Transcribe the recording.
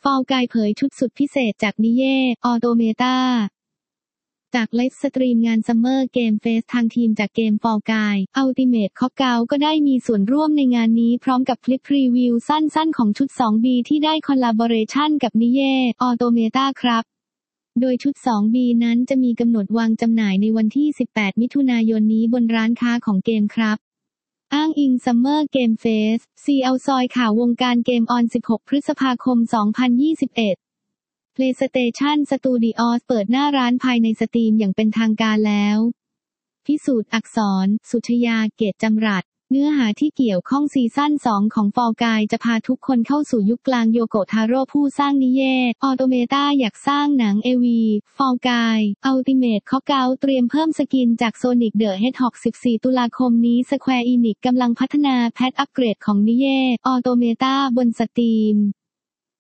Fall Guys เผยชุดสุดพิเศษจากนิเย่ ออโตเมตาจากไลฟ์สตรีมงานซัมเมอร์เกมเฟสทางทีมจากเกม Fall Guys Ultimate Knockout ก็ได้มีส่วนร่วมในงานนี้พร้อมกับคลิปรีวิวสั้นๆของชุด 2B ที่ได้คอลลาบอเรชั่นกับนิเย่ ออโตเมตาครับโดยชุด 2B นั้นจะมีกำหนดวางจำหน่ายในวันที่ 18 มิถุนายนนี้บนร้านค้าของเกมครับอ้างอิง Summer Game Fest เอาซอยข่าววงการเกมออน 16 พฤษภาคม 2021 PlayStation Studios เปิดหน้าร้านภายในสตรีมอย่างเป็นทางการแล้วพิสูจน์อักษร สุชยา เกตจำรัดเนื้อหาที่เกี่ยวข้องซีซั่น 2 ของ Fall Guys จะพาทุกคนเข้าสู่ยุคกลางโยโกะทาโร่ผู้สร้างนิเย่ ออโตเมตาอยากสร้างหนัง AV Fall Guys Ultimate Knockout เตรียมเพิ่มสกินจาก Sonic the Hedgehog 14 ตุลาคมนี้ Square Enix กำลังพัฒนาแพทอัปเกรดของนิเย่ ออโตเมตาบนสตรีม